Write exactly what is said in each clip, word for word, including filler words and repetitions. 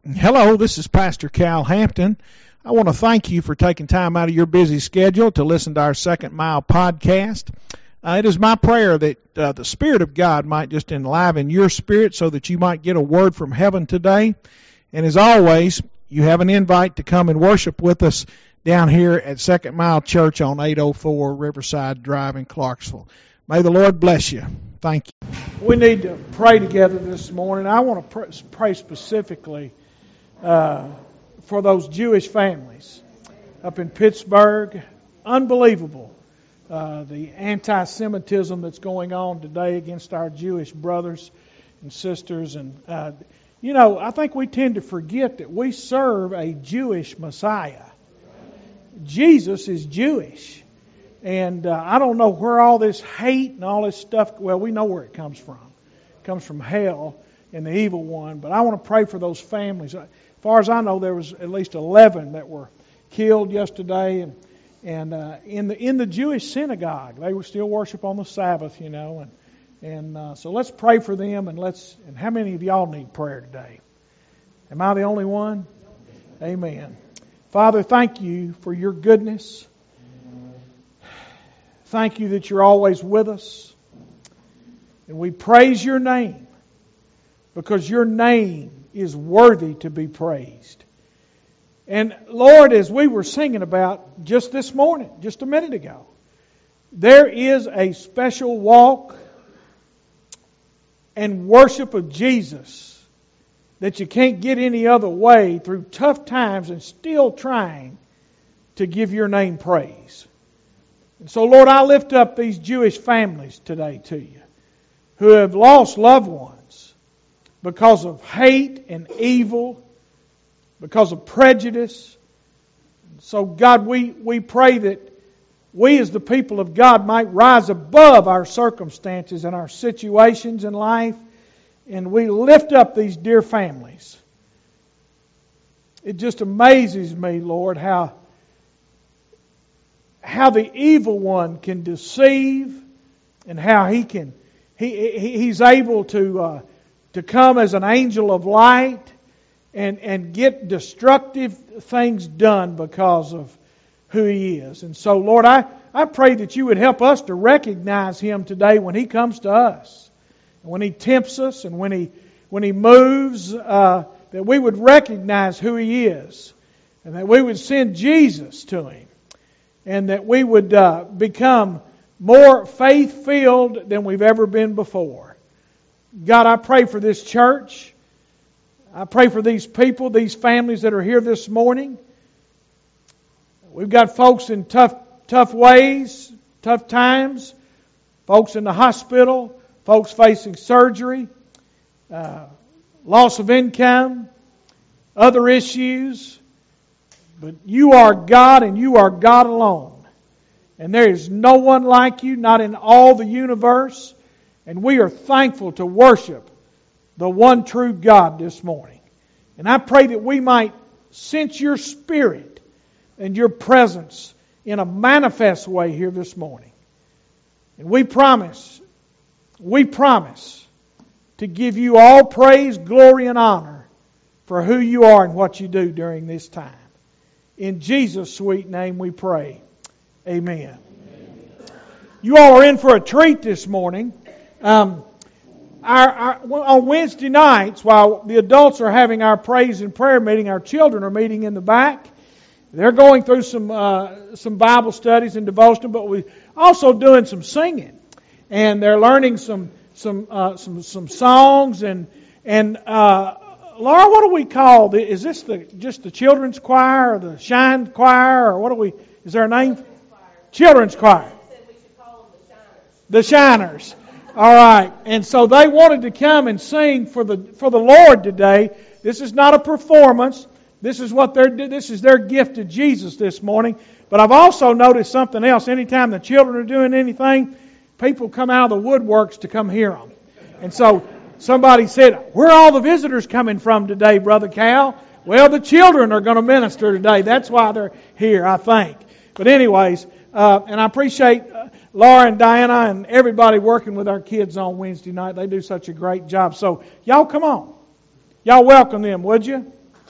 Hello, this is Pastor Cal Hampton. I want to thank you for taking time out of your busy schedule to listen to our Second Mile podcast. Uh, it is my prayer that uh, the Spirit of God might just enliven your spirit so that you might get a word from heaven today. And as always, you have an invite to come and worship with us down here at Second Mile Church on eight oh four Riverside Drive in Clarksville. May the Lord bless you. Thank you. We need to pray together this morning. I want to pray specifically uh, for those Jewish families up in Pittsburgh. Unbelievable. Uh, the anti-Semitism that's going on today against our Jewish brothers and sisters. And, uh, you know, I think we tend to forget that we serve a Jewish Messiah. Jesus is Jewish. And uh, I don't know where all this hate and all this stuff, well, we know where it comes from. It comes from hell and the evil one. But I want to pray for those families. As far as I know, there was at least eleven that were killed yesterday. And And uh, in the in the Jewish synagogue, they would still worship on the Sabbath, you know, and and uh, so let's pray for them. And let's. And how many of y'all need prayer today? Am I the only one? Amen. Father, thank you for your goodness. Thank you that you're always with us, and we praise your name because your name is worthy to be praised. And Lord, as we were singing about just this morning, just a minute ago, there is a special walk and worship of Jesus that you can't get any other way through tough times and still trying to give your name praise. And so, Lord, I lift up these Jewish families today to you who have lost loved ones because of hate and evil, because of prejudice. So, God, we, we pray that we as the people of God might rise above our circumstances and our situations in life, and we lift up these dear families. It just amazes me, Lord, how, how the evil one can deceive and how he can he, he he's able to uh, to come as an angel of light And, and get destructive things done because of who He is. And so, Lord, I, I pray that you would help us to recognize Him today when He comes to us. And when He tempts us and when He when He moves, uh, that we would recognize who He is. And that we would send Jesus to Him. And that we would uh, become more faith-filled than we've ever been before. God, I pray for this church. I pray for these people, these families that are here this morning. We've got folks in tough, tough ways, tough times. Folks in the hospital, folks facing surgery, uh, loss of income, other issues. But you are God and you are God alone. And there is no one like you, not in all the universe. And we are thankful to worship the one true God this morning. And I pray that we might sense your Spirit and your presence in a manifest way here this morning. And we promise, we promise to give you all praise, glory, and honor for who you are and what you do during this time. In Jesus' sweet name we pray. Amen. Amen. You all are in for a treat this morning. Um, Our, our, on Wednesday nights, while the adults are having our praise and prayer meeting, our children are meeting in the back. They're going through some uh, some Bible studies and devotion, but we're also doing some singing, and they're learning some some uh, some some songs and and uh, Laura, what do we call the? Is this the just the children's choir or the Shine choir or what do we? Is there a name? Children's choir. The Shiners. All right, and so they wanted to come and sing for the for the Lord today. This is not a performance. This is what they're this is their gift to Jesus this morning. But I've also noticed something else. Anytime the children are doing anything, people come out of the woodworks to come hear them. And so somebody said, "Where are all the visitors coming from today, Brother Cal?" Well, the children are going to minister today. That's why they're here, I think. But anyways, uh, and I appreciate Uh, Laura and Diana and everybody working with our kids on Wednesday night. They do such a great job. So, y'all come on. Y'all welcome them, would you?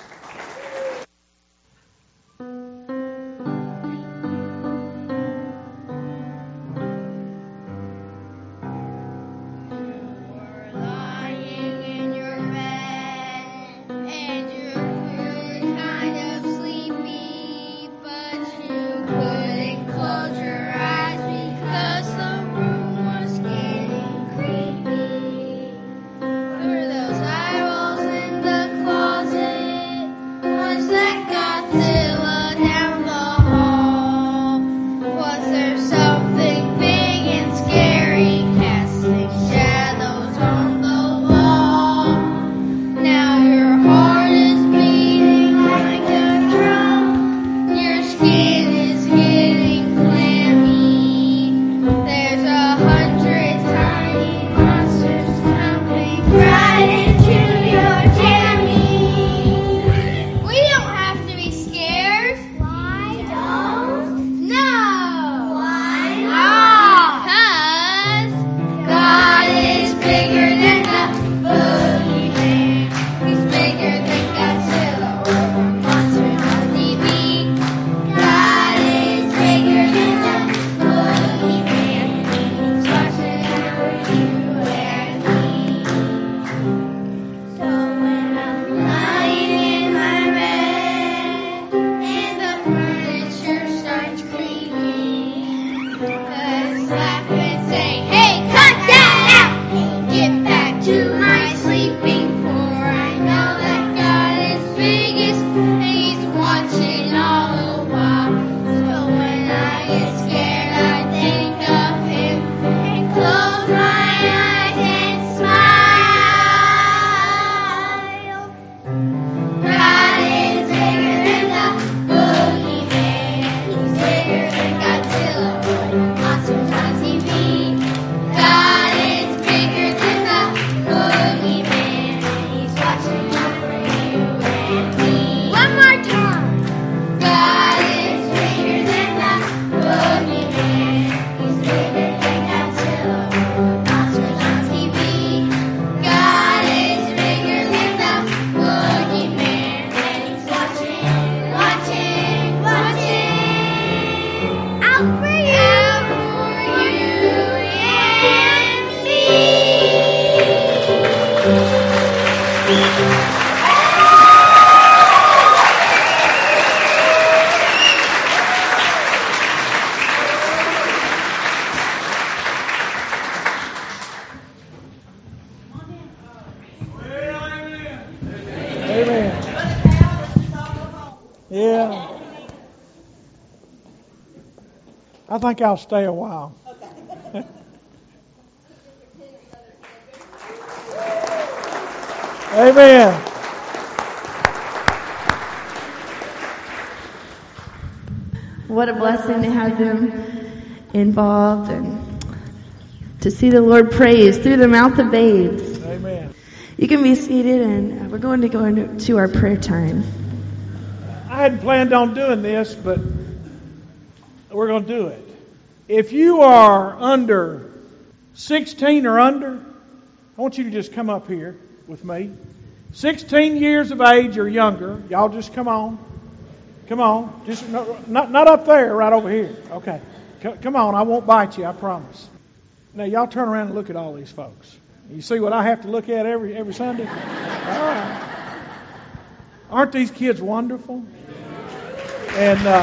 And you were kind of sleepy, but you couldn't close your eyes because the room was getting creepy. Were those eye rolls in the closet? Was that Godzilla down the hall? Was there something big and scary casting shadows on the wall? Now your heart is beating like a drum. Your skin is getting clammy. There's a hundred tiny monsters jumping right into your jammy. We don't have to be scared. Why don't? No. Why not? 'Cause God is bigger than the boogeyman. He's bigger than Godzilla or monsters on T V. God is bigger than the boogeyman. He's watching over you and me. So when I'm lying in my bed and the furniture starts creaking, just laugh and say, "Hey, cut that out! Get back to my sleeping for I know that God is biggest and He's watching all the while." So when I get scared, I think of Him and close my eyes and smile. God is bigger than the boogeyman. He's bigger than Godzilla or monsters on T V. God is bigger than the boogeyman. He's watching over you and me. One more time. God is bigger than the boogeyman. He's bigger than Godzilla or monsters on T V. God is bigger than the boogeyman. And He's watching, watching, watching out for you, out for you and me. Amen. Yeah. I think I'll stay a while. Amen. What a blessing to have them involved and to see the Lord praised through the mouth of babes. Amen. You can be seated, and uh, we're going to go into our prayer time. I hadn't planned on doing this, but we're going to do it. If you are under sixteen or under, I want you to just come up here with me. sixteen years of age or younger, y'all just come on. Come on. Just not, not, not up there, right over here. Okay. C- come on, I won't bite you, I promise. Now, y'all turn around and look at all these folks. You see what I have to look at every every Sunday? All right. Aren't these kids wonderful? And uh,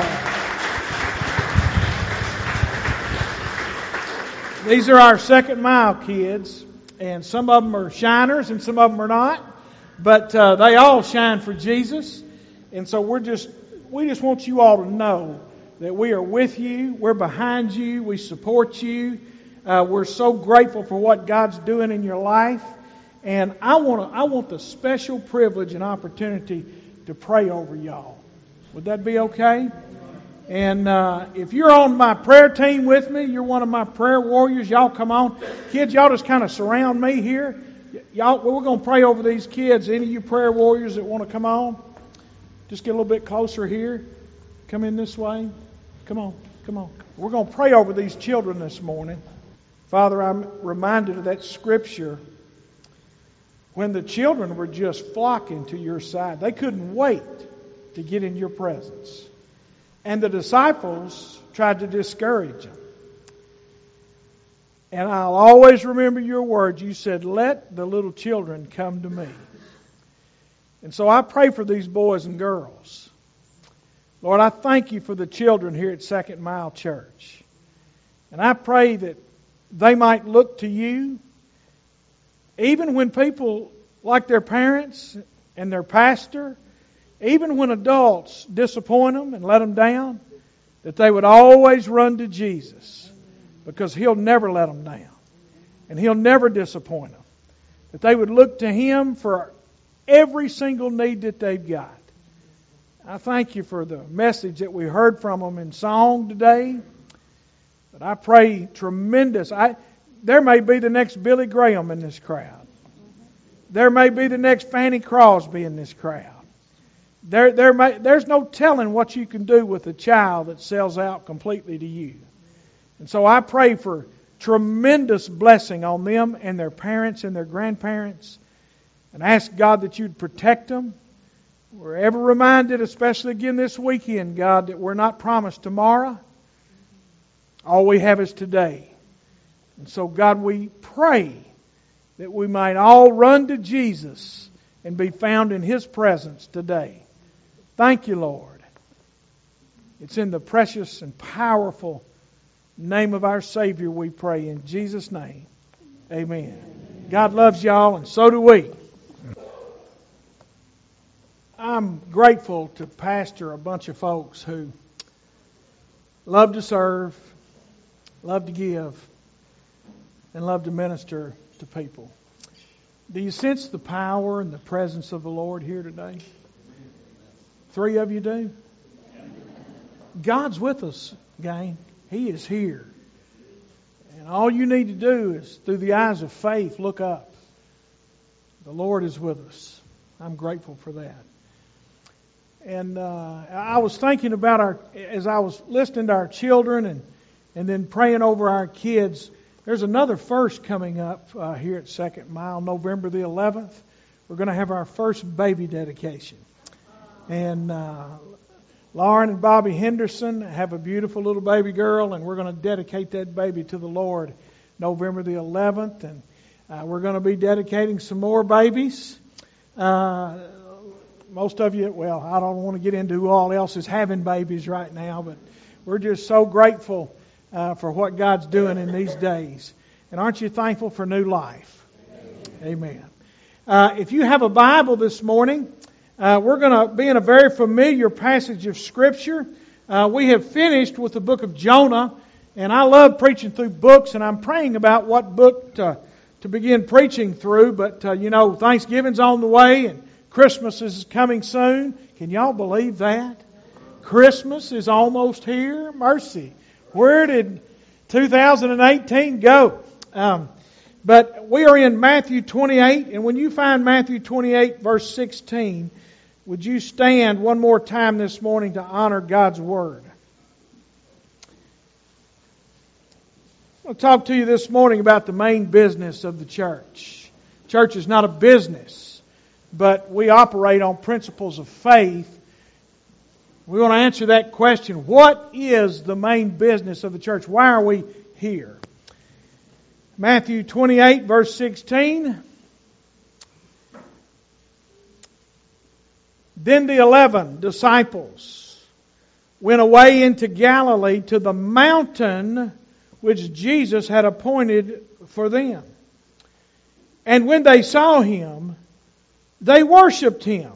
these are our second mile kids. And some of them are shiners and some of them are not. But uh, they all shine for Jesus. And so we're just, we just want you all to know that we are with you. We're behind you. We support you. Uh, we're so grateful for what God's doing in your life. And I want to, I want the special privilege and opportunity to pray over y'all. Would that be okay? And uh, if you're on my prayer team with me, you're one of my prayer warriors, y'all come on. Kids, y'all just kind of surround me here. Y'all, we're going to pray over these kids. Any of you prayer warriors that want to come on, just get a little bit closer here. Come in this way. Come on, come on. We're going to pray over these children this morning. Father, I'm reminded of that scripture when the children were just flocking to your side. They couldn't wait to get in your presence. And the disciples tried to discourage them. And I'll always remember your words. You said, let the little children come to me. And so I pray for these boys and girls. Lord, I thank you for the children here at Second Mile Church. And I pray that they might look to you, even when people like their parents and their pastor, even when adults disappoint them and let them down, that they would always run to Jesus, because He'll never let them down and He'll never disappoint them. That they would look to Him for every single need that they've got. I thank you for the message that we heard from them in song today. But I pray tremendous. I, there may be the next Billy Graham in this crowd. There may be the next Fanny Crosby in this crowd. There, there may, there's no telling what you can do with a child that sells out completely to you. And so I pray for tremendous blessing on them and their parents and their grandparents. And ask God that you'd protect them. We're ever reminded, especially again this weekend, God, that we're not promised tomorrow. All we have is today. And so, God, we pray that we might all run to Jesus and be found in His presence today. Thank you, Lord. It's in the precious and powerful name of our Savior we pray. In Jesus' name, amen. God loves y'all, and so do we. I'm grateful to pastor a bunch of folks who love to serve, love to give, and love to minister to people. Do you sense the power and the presence of the Lord here today? Three of you do? God's with us, gang. He is here. And all you need to do is, through the eyes of faith, look up. The Lord is with us. I'm grateful for that. And uh, I was thinking about our, as I was listening to our children and, and then praying over our kids, there's another first coming up uh, here at Second Mile, November the eleventh. We're going to have our first baby dedication. And uh, Lauren and Bobby Henderson have a beautiful little baby girl, and we're going to dedicate that baby to the Lord November the eleventh. And uh, we're going to be dedicating some more babies. Uh, Most of you, well, I don't want to get into who all else is having babies right now, but we're just so grateful uh, for what God's doing in these days. And aren't you thankful for new life? Amen. Amen. Uh, if you have a Bible this morning, uh, we're going to be in a very familiar passage of Scripture. Uh, we have finished with the book of Jonah, and I love preaching through books, and I'm praying about what book to, to begin preaching through. But, uh, you know, Thanksgiving's on the way, and Christmas is coming soon. Can y'all believe that? Christmas is almost here. Mercy. Where did two thousand eighteen go? Um, but we are in Matthew twenty-eight. And when you find Matthew twenty-eight, verse sixteen, would you stand one more time this morning to honor God's Word? I'll talk to you this morning about the main business of the church. Church is not a business, but we operate on principles of faith. We want to answer that question. What is the main business of the church? Why are we here? Matthew twenty-eight, verse sixteen. Then the eleven disciples went away into Galilee to the mountain which Jesus had appointed for them. And when they saw Him, they worshipped Him,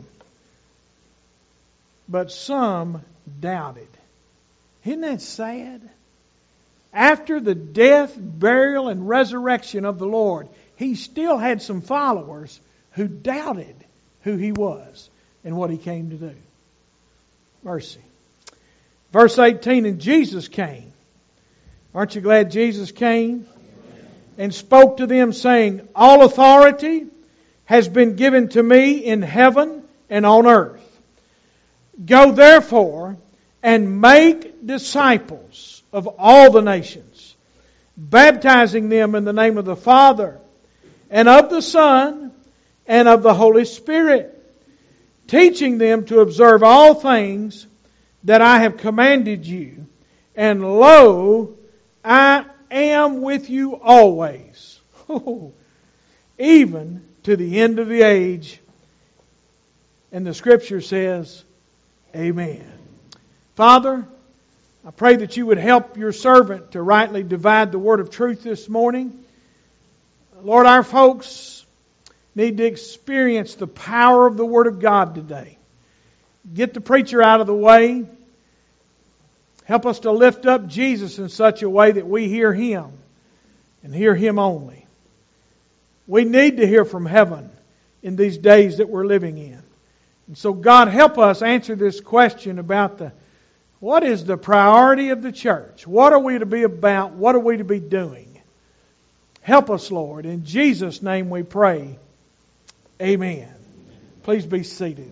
but some doubted. Isn't that sad? After the death, burial, and resurrection of the Lord, He still had some followers who doubted who He was and what He came to do. Mercy. Verse eighteen, and Jesus came. Aren't you glad Jesus came? And spoke to them, saying, all authority has been given to me in heaven and on earth. Go therefore and make disciples of all the nations, baptizing them in the name of the Father and of the Son and of the Holy Spirit, teaching them to observe all things that I have commanded you. And lo, I am with you always, even to the end of the age. And the Scripture says, amen. Father, I pray that you would help your servant to rightly divide the word of truth this morning. Lord, our folks need to experience the power of the Word of God today. Get the preacher out of the way. Help us to lift up Jesus in such a way that we hear Him and hear Him only. We need to hear from heaven in these days that we're living in. And so God, help us answer this question about the what is the priority of the church? What are we to be about? What are we to be doing? Help us, Lord. In Jesus' name we pray. Amen. Please be seated.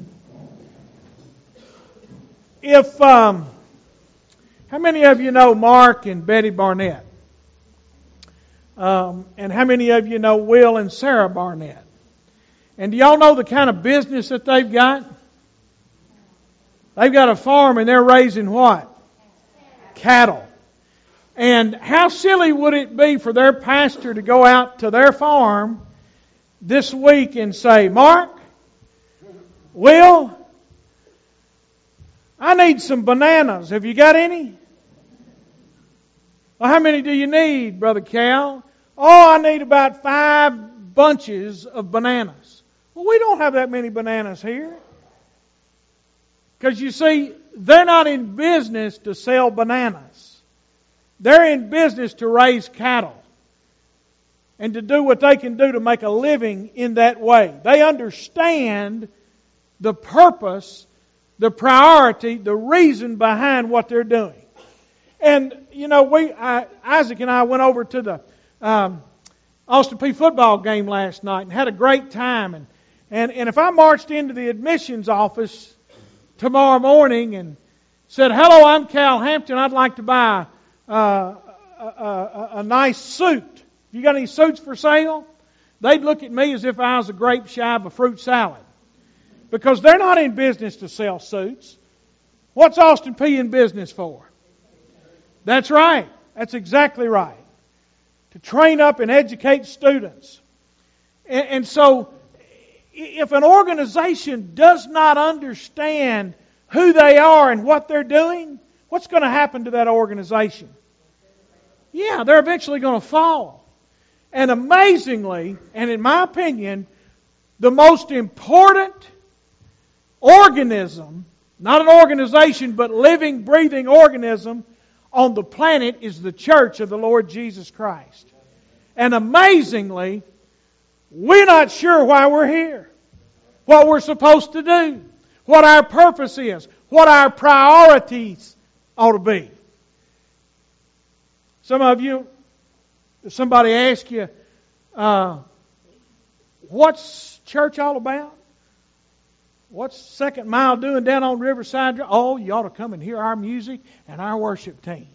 If um, how many of you know Mark and Betty Barnett? Um, and how many of you know Will and Sarah Barnett? And do y'all know the kind of business that they've got? They've got a farm and they're raising what? Cattle. And how silly would it be for their pastor to go out to their farm this week and say, Mark, Will, I need some bananas. Have you got any? Well, how many do you need, Brother Cal? Oh, I need about five bunches of bananas. Well, we don't have that many bananas here. Because you see, they're not in business to sell bananas. They're in business to raise cattle and to do what they can do to make a living in that way. They understand the purpose, the priority, the reason behind what they're doing. And, you know, we I, Isaac and I went over to the um, Austin Peay football game last night and had a great time. And, and, and if I marched into the admissions office tomorrow morning and said, hello, I'm Cal Hampton, I'd like to buy uh, a, a, a nice suit. You got any suits for sale? They'd look at me as if I was a grape shy of a fruit salad. Because they're not in business to sell suits. What's Austin Peay in business for? That's right. That's exactly right. To train up and educate students. And, and so, if an organization does not understand who they are and what they're doing, what's going to happen to that organization? Yeah, they're eventually going to fall. And amazingly, and in my opinion, the most important organism, not an organization, but living, breathing organism on the planet is the church of the Lord Jesus Christ. And amazingly, we're not sure why we're here, what we're supposed to do, what our purpose is, what our priorities ought to be. Some of you, if somebody asks you, uh, what's church all about? What's Second Mile doing down on Riverside? Oh, you ought to come and hear our music and our worship team.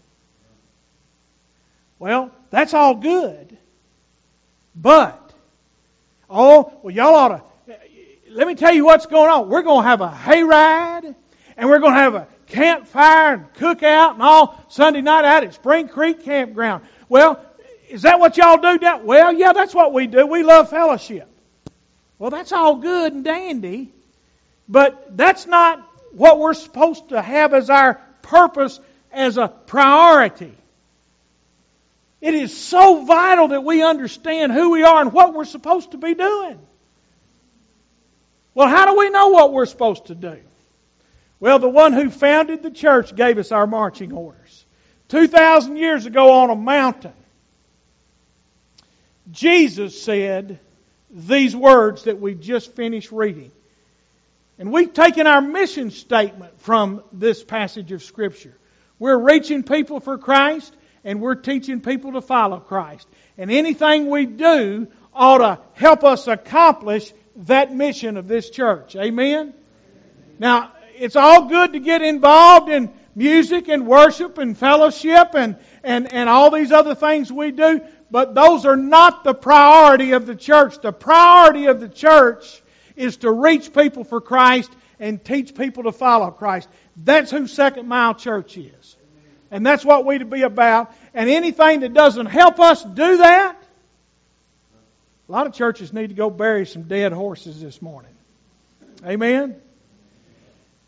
Well, that's all good. But, oh, well, y'all ought to, let me tell you what's going on. We're going to have a hayride, and we're going to have a campfire and cookout and all Sunday night out at Spring Creek Campground. Well, is that what y'all do down? Well, yeah, that's what we do. We love fellowship. Well, that's all good and dandy, but that's not what we're supposed to have as our purpose, as a priority. It is so vital that we understand who we are and what we're supposed to be doing. Well, how do we know what we're supposed to do? Well, the one who founded the church gave us our marching orders. two thousand years ago on a mountain, Jesus said these words that we just finished reading. And we've taken our mission statement from this passage of Scripture. We're reaching people for Christ, and we're teaching people to follow Christ. And anything we do ought to help us accomplish that mission of this church. Amen? Now, it's all good to get involved in music and worship and fellowship and, and, and all these other things we do, but those are not the priority of the church. The priority of the church is to reach people for Christ and teach people to follow Christ. That's who Second Mile Church is. And that's what we're to be about. And anything that doesn't help us do that, a lot of churches need to go bury some dead horses this morning. Amen?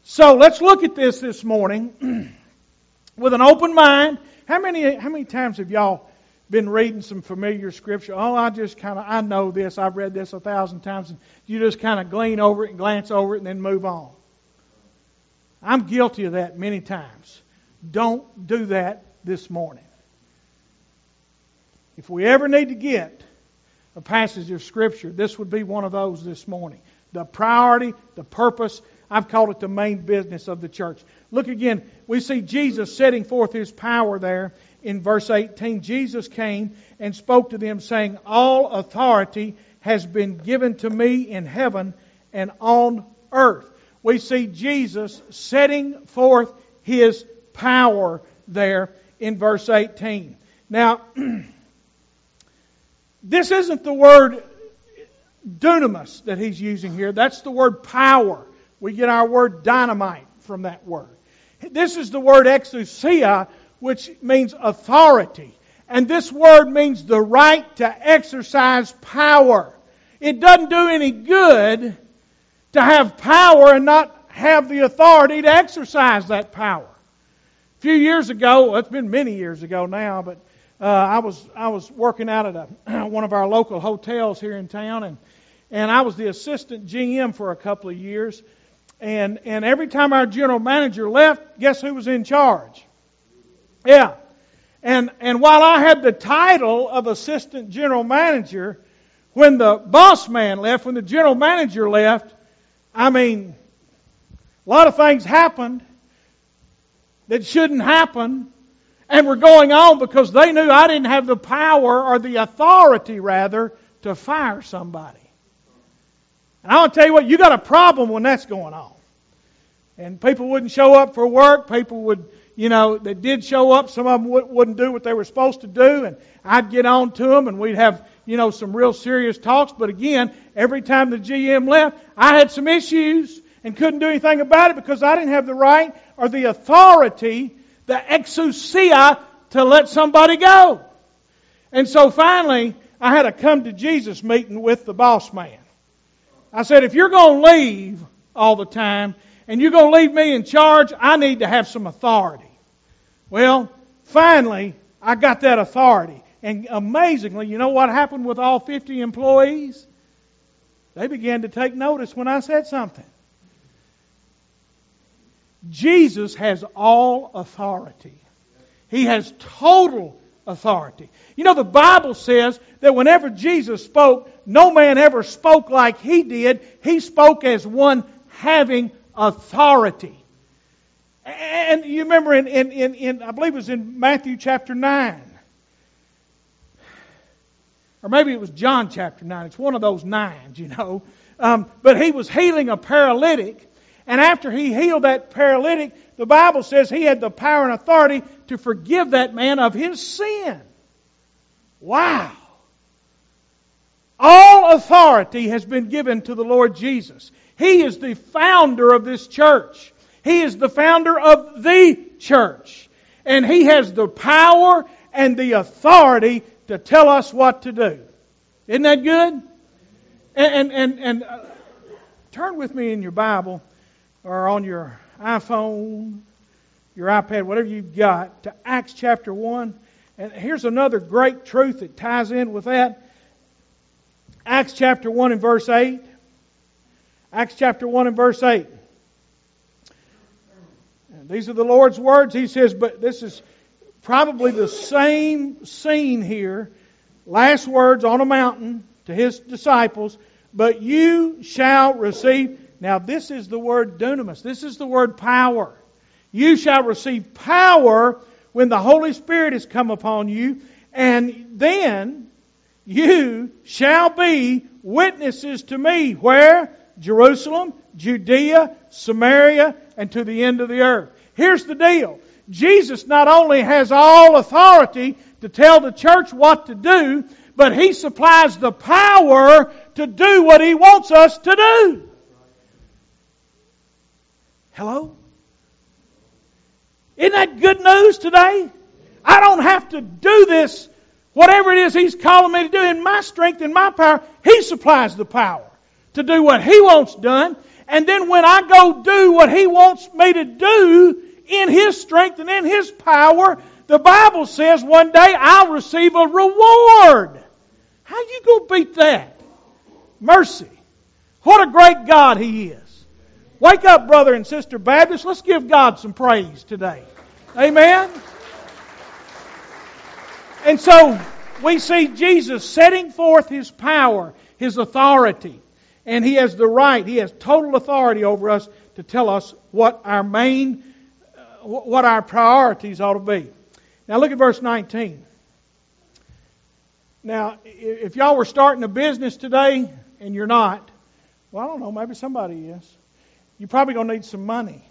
So let's look at this this morning with an open mind. How many how many times have y'all been reading some familiar scripture? Oh, I just kind of, I know this. I've read this a thousand times. And you just kind of glean over it and glance over it and then move on. I'm guilty of that many times. Don't do that this morning. If we ever need to get a passage of Scripture, this would be one of those this morning. The priority, the purpose, I've called it the main business of the church. Look again, we see Jesus setting forth His power there in verse eighteen. Jesus came and spoke to them saying, all authority has been given to me in heaven and on earth. We see Jesus setting forth His power there in verse eighteen. Now, this isn't the word dunamis that He's using here. That's the word power. We get our word dynamite from that word. This is the word exousia, which means authority. And this word means the right to exercise power. It doesn't do any good to have power and not have the authority to exercise that power. A few years ago, well, it's been many years ago now, but uh, I was I was working out at a, one of our local hotels here in town, and and I was the assistant G M for a couple of years. And and every time our general manager left, guess who was in charge? Yeah. And and while I had the title of assistant general manager, when the boss man left, when the general manager left, I mean, a lot of things happened that shouldn't happen, and were going on because they knew I didn't have the power, or the authority rather, to fire somebody. And I want to tell you what, you got a problem when that's going on. And people wouldn't show up for work. People would, you know, they did show up. Some of them wouldn't do what they were supposed to do. And I'd get on to them and we'd have, you know, some real serious talks. But again, every time the G M left, I had some issues and couldn't do anything about it because I didn't have the right or the authority, the exousia, to let somebody go. And so finally, I had a come to Jesus meeting with the boss man. I said, if you're going to leave all the time and you're going to leave me in charge, I need to have some authority. Well, finally, I got that authority. And amazingly, you know what happened with all fifty employees? They began to take notice when I said something. Jesus has all authority. He has total authority. You know, the Bible says that whenever Jesus spoke, no man ever spoke like He did. He spoke as one having authority. And you remember in, in, in, in I believe it was in Matthew chapter nine. Or maybe it was John chapter nine. It's one of those nines, you know. Um, but He was healing a paralytic. And after He healed that paralytic, the Bible says He had the power and authority to forgive that man of his sin. Wow. All authority has been given to the Lord Jesus. He is the founder of this church. He is the founder of the church. And He has the power and the authority to tell us what to do. Isn't that good? And, and, and, and uh, turn with me in your Bible or on your iPhone, your iPad, whatever you've got, to Acts chapter one. And here's another great truth that ties in with that. Acts chapter one and verse eight. Acts chapter one and verse eight. And these are the Lord's words. He says, but this is probably the same scene here. Last words on a mountain to His disciples. But you shall receive. Now this is the word dunamis. This is the word power. You shall receive power when the Holy Spirit has come upon you. And then you shall be witnesses to me. Where? Jerusalem, Judea, Samaria, and to the end of the earth. Here's the deal. Jesus not only has all authority to tell the church what to do, but He supplies the power to do what He wants us to do. Hello? Isn't that good news today? I don't have to do this, whatever it is He's calling me to do in my strength and my power. He supplies the power to do what He wants done. And then when I go do what He wants me to do in His strength and in His power, the Bible says one day I'll receive a reward. How you going to beat that? Mercy. What a great God He is. Wake up, brother and sister Baptist. Let's give God some praise today. Amen? And so we see Jesus setting forth His power, His authority. And He has the right, He has total authority over us to tell us what our main, uh, what our priorities ought to be. Now look at verse nineteen. Now, if y'all were starting a business today and you're not, well, I don't know, maybe somebody is. You're probably going to need some money.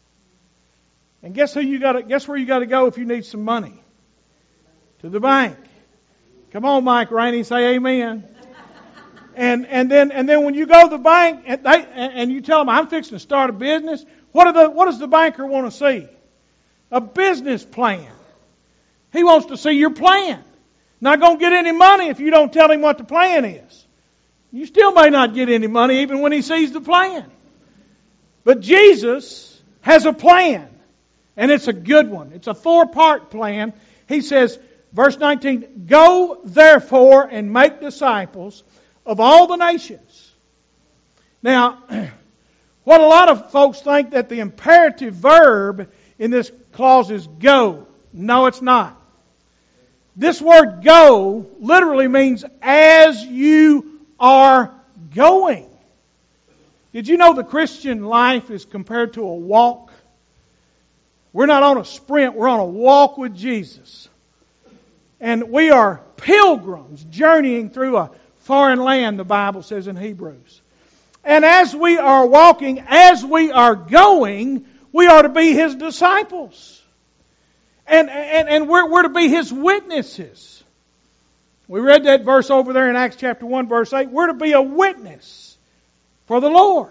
And guess who you got to, guess where you got to go if you need some money? To the bank. Come on, Mike Rainey, say amen. And and then and then when you go to the bank and, they, and you tell them I'm fixing to start a business, what are the what does the banker want to see? A business plan. He wants to see your plan. Not going to get any money if you don't tell him what the plan is. You still may not get any money even when he sees the plan. But Jesus has a plan, and it's a good one. It's a four-part plan. He says, verse nineteen, "Go therefore and make disciples of all the nations." Now, what a lot of folks think that the imperative verb in this clause is go. No, it's not. This word go literally means as you are going. Did you know the Christian life is compared to a walk? We're not on a sprint, we're on a walk with Jesus. And we are pilgrims journeying through a foreign land, the Bible says in Hebrews. And as we are walking, as we are going, we are to be His disciples. And, and, and we're, we're to be His witnesses. We read that verse over there in Acts chapter one, verse eight. We're to be a witness for the Lord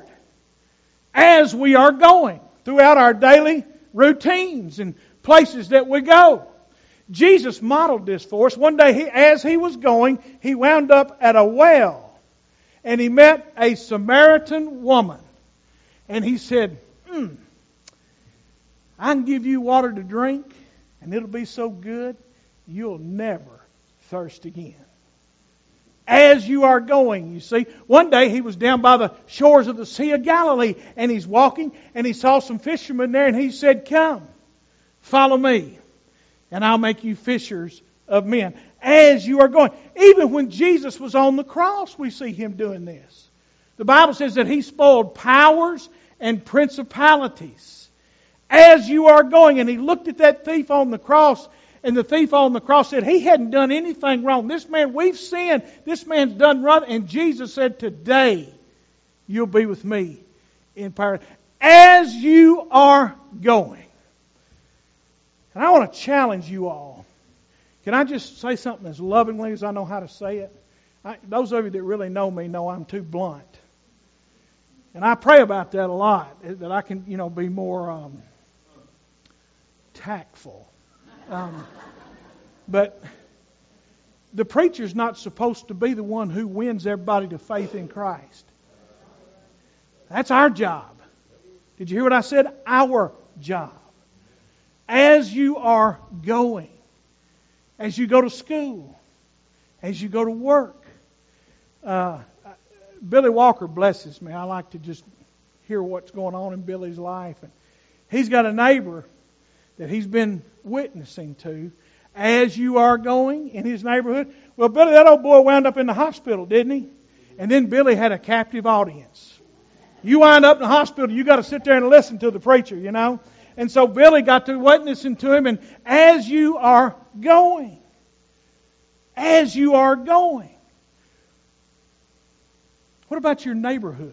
as we are going throughout our daily routines and places that we go. Jesus modeled this for us. One day, he, as He was going, He wound up at a well. And He met a Samaritan woman. And He said, hmm, I can give you water to drink. And it'll be so good, you'll never thirst again. As you are going, you see. One day he was down by the shores of the Sea of Galilee, and he's walking, and he saw some fishermen there, and he said, "Come, follow me, and I'll make you fishers of men." As you are going. Even when Jesus was on the cross, we see Him doing this. The Bible says that He spoiled powers and principalities. As you are going. And He looked at that thief on the cross, and the thief on the cross said he hadn't done anything wrong. This man, we've sinned. This man's done wrong. And Jesus said, "Today you'll be with me in paradise." As you are going. And I want to challenge you all. Can I just say something as lovingly as I know how to say it? I, those of you that really know me know I'm too blunt. And I pray about that a lot, that I can, you know, be more um, tactful. Um, but the preacher's not supposed to be the one who wins everybody to faith in Christ. That's our job. Did you hear what I said? Our job. As you are going, as you go to school, as you go to work. Uh, Billy Walker blesses me. I like to just hear what's going on in Billy's life. And he's got a neighbor that he's been witnessing to as you are going in his neighborhood. Well, Billy, that old boy wound up in the hospital, didn't he? And then Billy had a captive audience. You wind up in the hospital, you got to sit there and listen to the preacher, you know. And so Billy got to witnessing to him, and as you are going, as you are going. What about your neighborhood?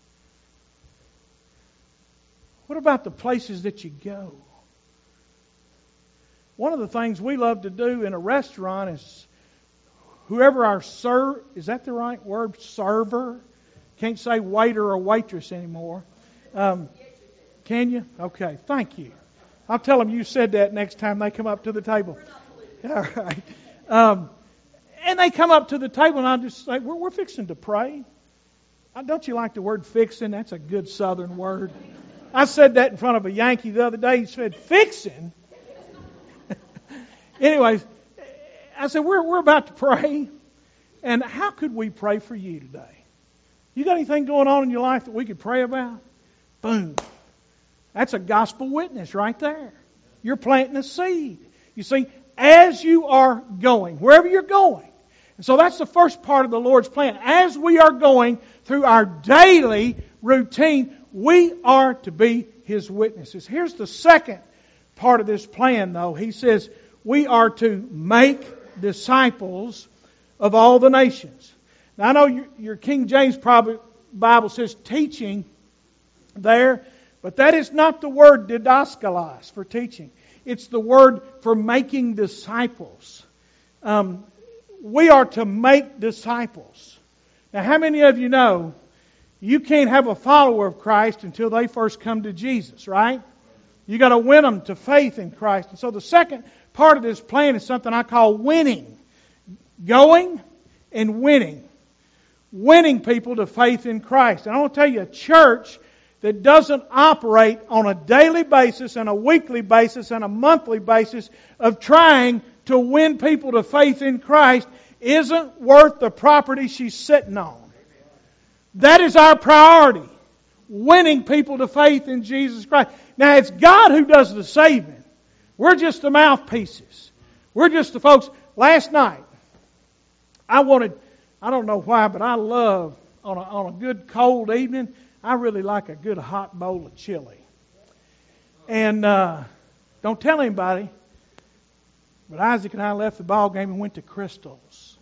What about the places that you go? One of the things we love to do in a restaurant is whoever our serve, is that the right word? Server? Can't say waiter or waitress anymore. Um, can you? Okay, thank you. I'll tell them you said that next time they come up to the table. All right. Um, and they come up to the table and I just say, we're, we're fixing to pray. Don't you like the word fixing? That's a good Southern word. I said that in front of a Yankee the other day. He said, fixing? Anyways, I said, we're, we're about to pray. And how could we pray for you today? You got anything going on in your life that we could pray about? Boom. That's a gospel witness right there. You're planting a seed. You see, as you are going, wherever you're going. And so that's the first part of the Lord's plan. As we are going through our daily routine, we are to be His witnesses. Here's the second part of this plan, though. He says we are to make disciples of all the nations. Now, I know your, your King James Bible says teaching there, but that is not the word didaskalos for teaching. It's the word for making disciples. Um, we are to make disciples. Now, how many of you know you can't have a follower of Christ until they first come to Jesus, right? You got to win them to faith in Christ. And so the second part of this plan is something I call winning. Going and winning. Winning people to faith in Christ. And I want to tell you, a church that doesn't operate on a daily basis and a weekly basis and a monthly basis of trying to win people to faith in Christ isn't worth the property she's sitting on. That is our priority. Winning people to faith in Jesus Christ. Now, it's God who does the saving. We're just the mouthpieces. We're just the folks. Last night, I wanted, I don't know why, but I love, on a, on a good cold evening, I really like a good hot bowl of chili. And uh, don't tell anybody, but Isaac and I left the ball game and went to Crystal's.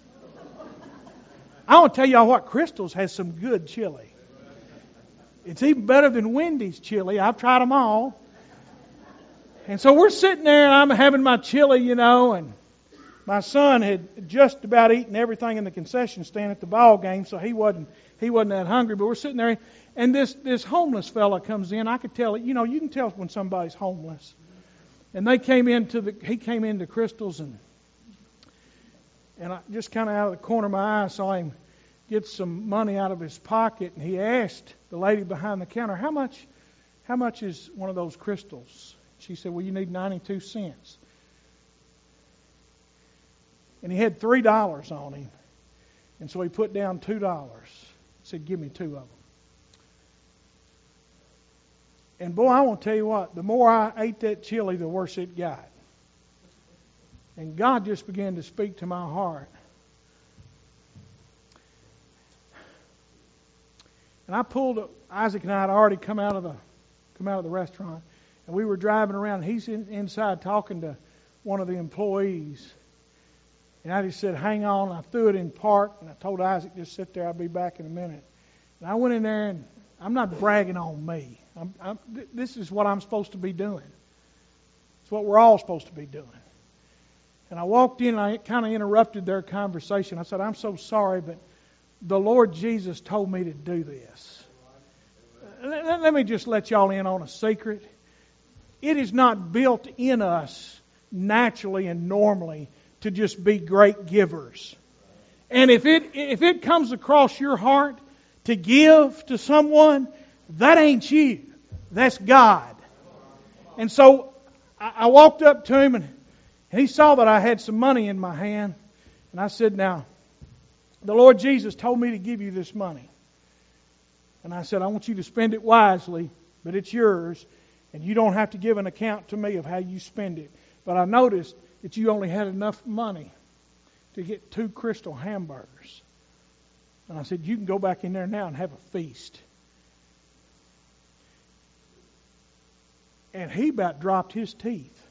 I want to tell y'all what, Crystal's has some good chili. It's even better than Wendy's chili. I've tried them all. And so we're sitting there and I'm having my chili, you know, and my son had just about eaten everything in the concession stand at the ball game, so he wasn't he wasn't that hungry. But we're sitting there, and this this homeless fella comes in. I could tell it. You know, you can tell when somebody's homeless. And they came into the he came into Crystal's, and and I just kind of out of the corner of my eye saw him get some money out of his pocket, and he asked the lady behind the counter, "How much how much is one of those Crystals?" She said, "Well, you need ninety-two cents." And he had three dollars on him. And so he put down two dollars. Said, "Give me two of them." And boy, I want to tell you what, the more I ate that chili, the worse it got. And God just began to speak to my heart. And I pulled up, Isaac and I had already come out of the come out of the restaurant. And we were driving around. And he's in, inside talking to one of the employees. And I just said, "Hang on." I threw it in park, and I told Isaac, "Just sit there. I'll be back in a minute." And I went in there, and I'm not bragging on me. I'm, I'm, th- this is what I'm supposed to be doing. It's what we're all supposed to be doing. And I walked in, and I kind of interrupted their conversation. I said, "I'm so sorry, but the Lord Jesus told me to do this." Let, let me just let y'all in on a secret. It is not built in us naturally and normally to just be great givers. And if it if it comes across your heart to give to someone, that ain't you. That's God. And so I, I walked up to him, and, and he saw that I had some money in my hand. And I said, "Now, the Lord Jesus told me to give you this money." And I said, "I want you to spend it wisely, but it's yours. And you don't have to give an account to me of how you spend it. But I noticed that you only had enough money to get two Crystal hamburgers." And I said, "You can go back in there now and have a feast." And he about dropped his teeth.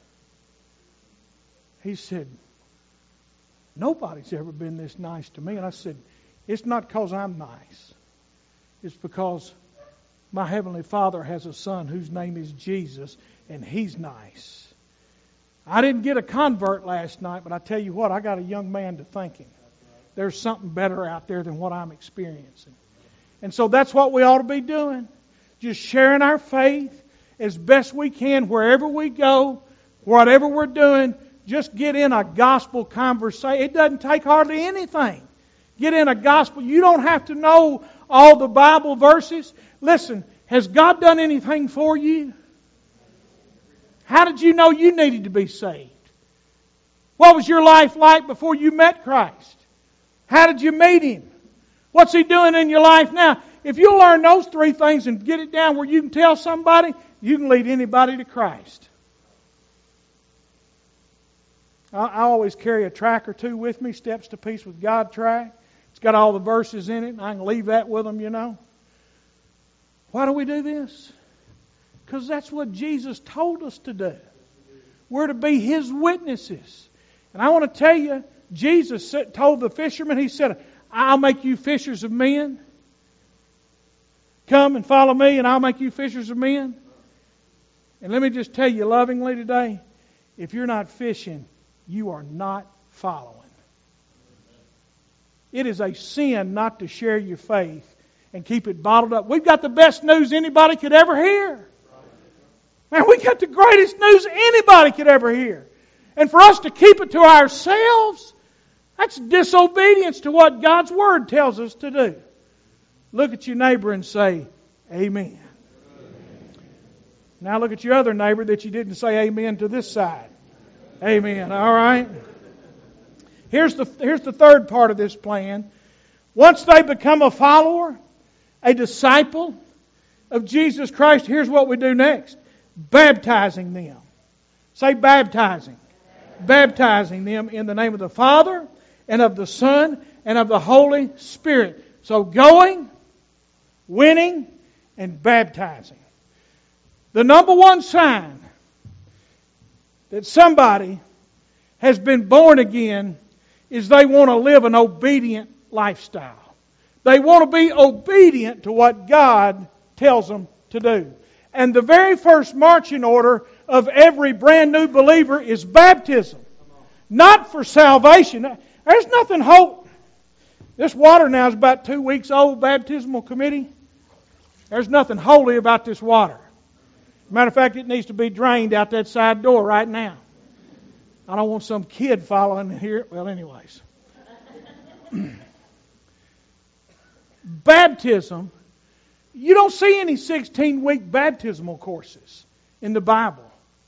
He said, "Nobody's ever been this nice to me." And I said, "It's not because I'm nice. It's because my Heavenly Father has a son whose name is Jesus, and He's nice." I didn't get a convert last night, but I tell you what, I got a young man to thinking. There's something better out there than what I'm experiencing. And so that's what we ought to be doing. Just sharing our faith as best we can wherever we go, whatever we're doing. Just get in a gospel conversation. It doesn't take hardly anything. Get in a gospel. You don't have to know all the Bible verses. Listen, has God done anything for you? How did you know you needed to be saved? What was your life like before you met Christ? How did you meet Him? What's He doing in your life now? If you learn those three things and get it down where you can tell somebody, you can lead anybody to Christ. I, I always carry a track or two with me, Steps to Peace with God track. It's got all the verses in it, and I can leave that with them, you know. Why do we do this? Because that's what Jesus told us to do. We're to be His witnesses. And I want to tell you, Jesus told the fishermen, He said, I'll make you fishers of men. Come and follow me and I'll make you fishers of men. And let me just tell you lovingly today, if you're not fishing, you are not following. It is a sin not to share your faith and keep it bottled up. We've got the best news anybody could ever hear. Man, we got the greatest news anybody could ever hear. And for us to keep it to ourselves, that's disobedience to what God's Word tells us to do. Look at your neighbor and say, Amen. Amen. Now look at your other neighbor that you didn't say amen to this side. Amen. All right. Here's the, here's the third part of this plan. Once they become a follower, a disciple of Jesus Christ, here's what we do next. Baptizing them. Say baptizing. Baptizing them in the name of the Father and of the Son and of the Holy Spirit. So going, winning, and baptizing. The number one sign that somebody has been born again is they want to live an obedient lifestyle. They want to be obedient to what God tells them to do. And the very first marching order of every brand new believer is baptism. Not for salvation. There's nothing hope. This water now is about two weeks old, baptismal committee. There's nothing holy about this water. Matter of fact, it needs to be drained out that side door right now. I don't want some kid following here. Well, anyways. Baptism. You don't see any sixteen-week baptismal courses in the Bible.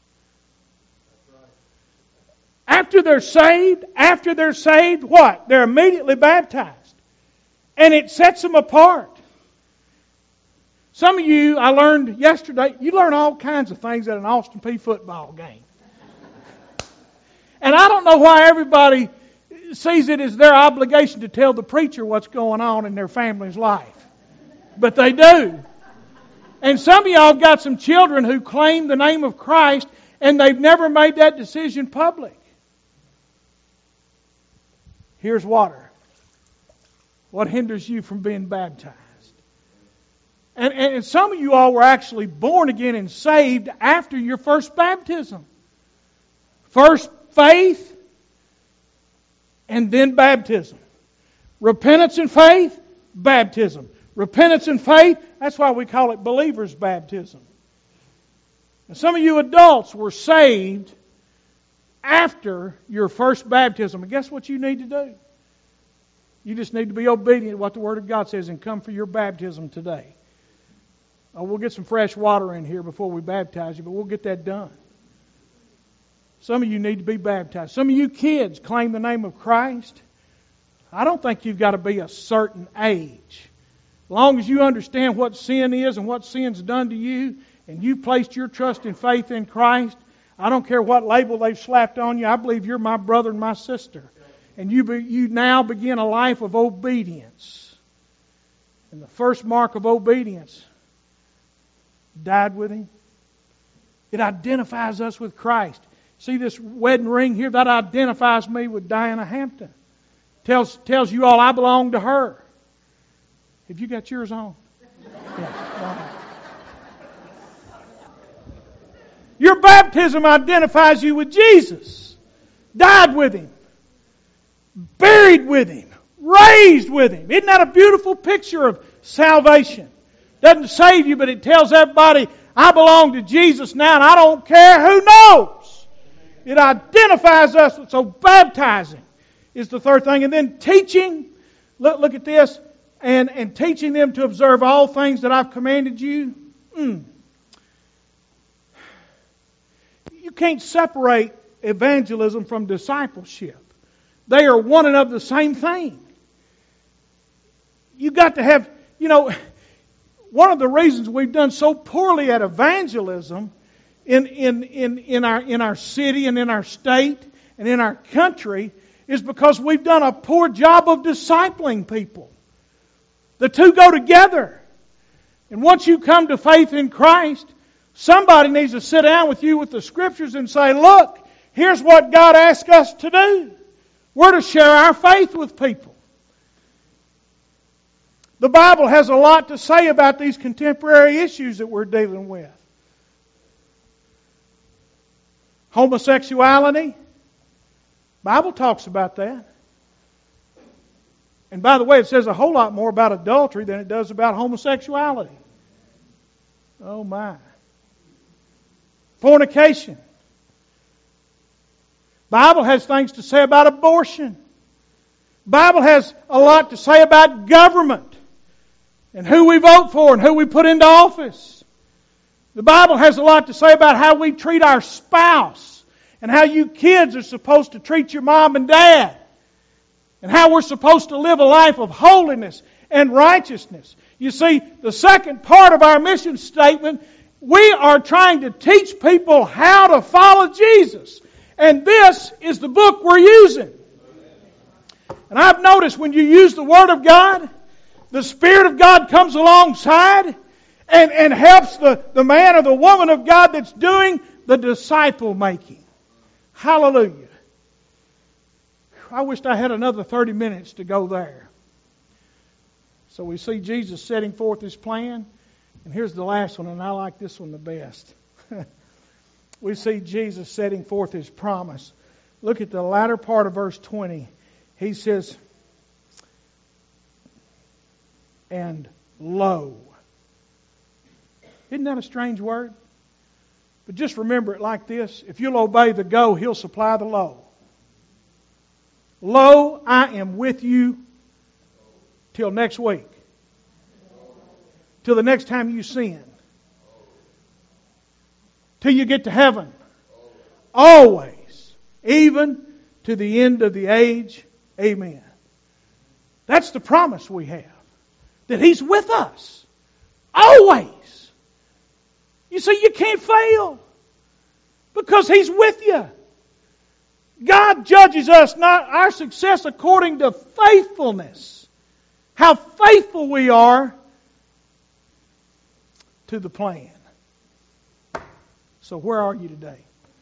After they're saved, after they're saved, what? They're immediately baptized. And it sets them apart. Some of you, I learned yesterday, you learn all kinds of things at an Austin Peay football game. And I don't know why everybody sees it as their obligation to tell the preacher what's going on in their family's life. But they do. And some of y'all have got some children who claim the name of Christ and they've never made that decision public. Here's water. What hinders you from being baptized? And, and some of you all were actually born again and saved after your first baptism. First faith and then baptism. Repentance and faith, baptism. Repentance and faith, that's why we call it believer's baptism. And some of you adults were saved after your first baptism. And guess what you need to do? You just need to be obedient to what the Word of God says and come for your baptism today. Oh, we'll get some fresh water in here before we baptize you, but we'll get that done. Some of you need to be baptized. Some of you kids claim the name of Christ. I don't think you've got to be a certain age. As long as you understand what sin is and what sin's done to you, and you've placed your trust and faith in Christ, I don't care what label they've slapped on you. I believe you're my brother and my sister. And you be, you now begin a life of obedience. And the first mark of obedience, died with Him. It identifies us with Christ. See this wedding ring here? That identifies me with Diana Hampton. Tells, tells you all I belong to her. Have you got yours on? Yeah. Your baptism identifies you with Jesus. Died with Him. Buried with Him. Raised with Him. Isn't that a beautiful picture of salvation? Doesn't save you, but it tells everybody, I belong to Jesus now and I don't care who knows. It identifies us. So baptizing is the third thing. And then teaching, look, look at this, and, and teaching them to observe all things that I've commanded you. Mm. You can't separate evangelism from discipleship. They are one and of the same thing. You got to have, you know, one of the reasons we've done so poorly at evangelism in, in, in, in, our, in our city and in our state and in our country is because we've done a poor job of discipling people. The two go together. And once you come to faith in Christ, somebody needs to sit down with you with the Scriptures and say, look, here's what God asks us to do. We're to share our faith with people. The Bible has a lot to say about these contemporary issues that we're dealing with. Homosexuality. The Bible talks about that. And by the way, it says a whole lot more about adultery than it does about homosexuality. Oh my. Fornication. The Bible has things to say about abortion. The Bible has a lot to say about government and who we vote for and who we put into office. The Bible has a lot to say about how we treat our spouse and how you kids are supposed to treat your mom and dad and how we're supposed to live a life of holiness and righteousness. You see, the second part of our mission statement, we are trying to teach people how to follow Jesus. And this is the book we're using. And I've noticed when you use the Word of God, the Spirit of God comes alongside and, and helps the, the man or the woman of God that's doing the disciple making. Hallelujah. I wished I had another thirty minutes to go there. So we see Jesus setting forth His plan. And here's the last one, and I like this one the best. We see Jesus setting forth His promise. Look at the latter part of verse twenty. He says, and lo. Isn't that a strange word? But just remember it like this. If you'll obey the go, He'll supply the lo. Lo, I am with you till next week. Till the next time you sin. Till you get to heaven. Always. Even to the end of the age. Amen. That's the promise we have. That He's with us. Always. You see, you can't fail. Because He's with you. God judges us, not our success, according to faithfulness. How faithful we are to the plan. So where are you today?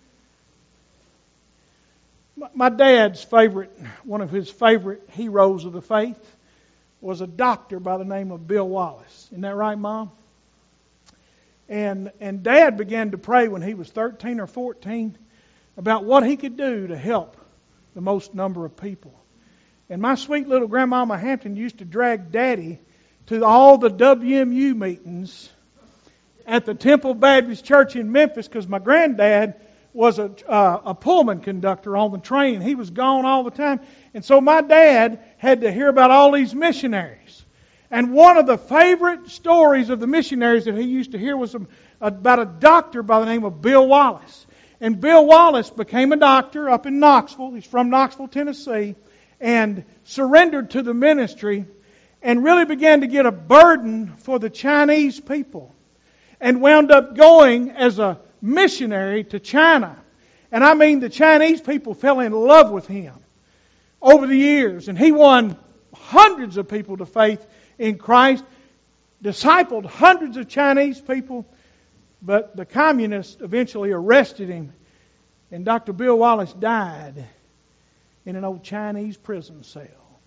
My dad's favorite, one of his favorite heroes of the faith was a doctor by the name of Bill Wallace. Isn't that right, Mom? And, and Dad began to pray when he was thirteen or fourteen about what he could do to help the most number of people. And my sweet little Grandmama Hampton used to drag Daddy to all the W M U meetings at the Temple Baptist Church in Memphis because my granddad was a, uh, a Pullman conductor on the train. He was gone all the time. And so my dad had to hear about all these missionaries. And one of the favorite stories of the missionaries that he used to hear was about a doctor by the name of Bill Wallace. And Bill Wallace became a doctor up in Knoxville. He's from Knoxville, Tennessee. And surrendered to the ministry and really began to get a burden for the Chinese people. And wound up going as a missionary to China. And I mean the Chinese people fell in love with him over the years. And he won hundreds of people to faith in Christ. Discipled hundreds of Chinese people. But the communists eventually arrested him. And Doctor Bill Wallace died in an old Chinese prison cell.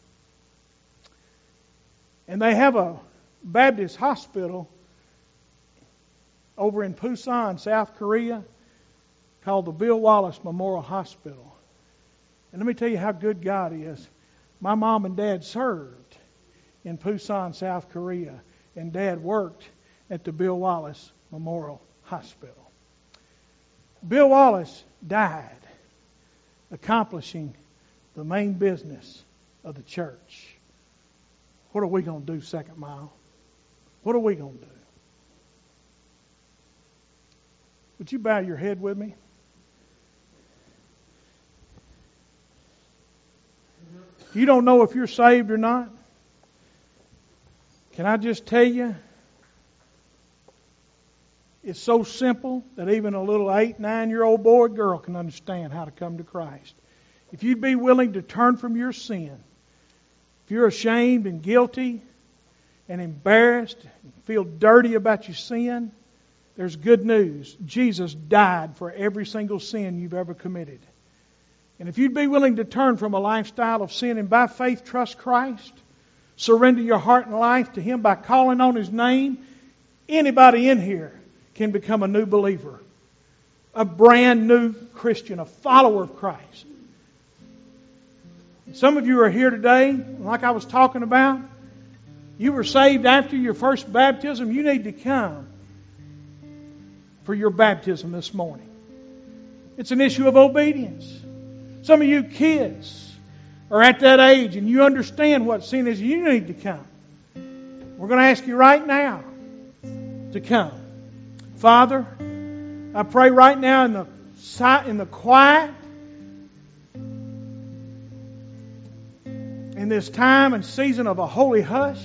And they have a Baptist hospital over in Busan, South Korea, called the Bill Wallace Memorial Hospital. And let me tell you how good God is. My mom and Dad served in Busan, South Korea, and Dad worked at the Bill Wallace Memorial Hospital. Bill Wallace died accomplishing the main business of the church. What are we going to do, Second Mile? What are we going to do? Would you bow your head with me? You don't know if you're saved or not. Can I just tell you? It's so simple that even a little eight, nine-year-old boy or girl can understand how to come to Christ. If you'd be willing to turn from your sin, if you're ashamed and guilty and embarrassed and feel dirty about your sin, there's good news. Jesus died for every single sin you've ever committed. And if you'd be willing to turn from a lifestyle of sin and by faith trust Christ, surrender your heart and life to Him by calling on His name, anybody in here can become a new believer, a brand new Christian, a follower of Christ. Some of you are here today, like I was talking about, you were saved after your first baptism. You need to come for your baptism this morning. It's an issue of obedience. Some of you kids are at that age and you understand what sin is. You need to come. We're going to ask you right now to come. Father, I pray right now in the in the quiet, in this time and season of a holy hush,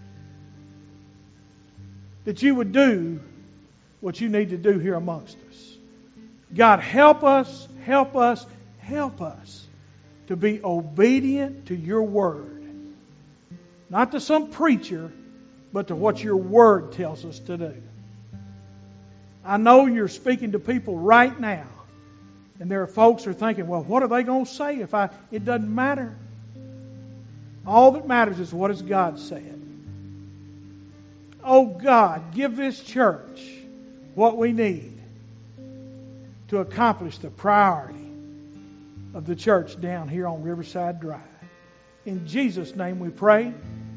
that you would do what you need to do here amongst us. God, help us, help us, help us to be obedient to your word. Not to some preacher, but to what your word tells us to do. I know you're speaking to people right now, and there are folks who are thinking, well, what are they going to say if I... It doesn't matter. All that matters is what has God said. Oh God, give this church what we need to accomplish the priority of the church down here on Riverside Drive. In Jesus' name we pray.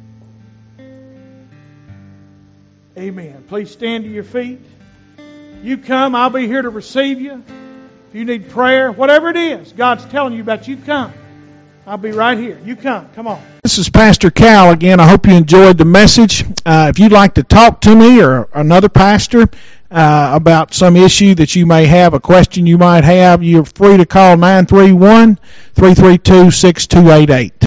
Amen. Please stand to your feet. You come, I'll be here to receive you. If you need prayer, whatever it is God's telling you about, you come. I'll be right here. You come. Come on. This is Pastor Cal again. I hope you enjoyed the message. Uh, if you'd like to talk to me or another pastor uh, about some issue that you may have, a question you might have, you're free to call nine three one, three three two, six two eight eight.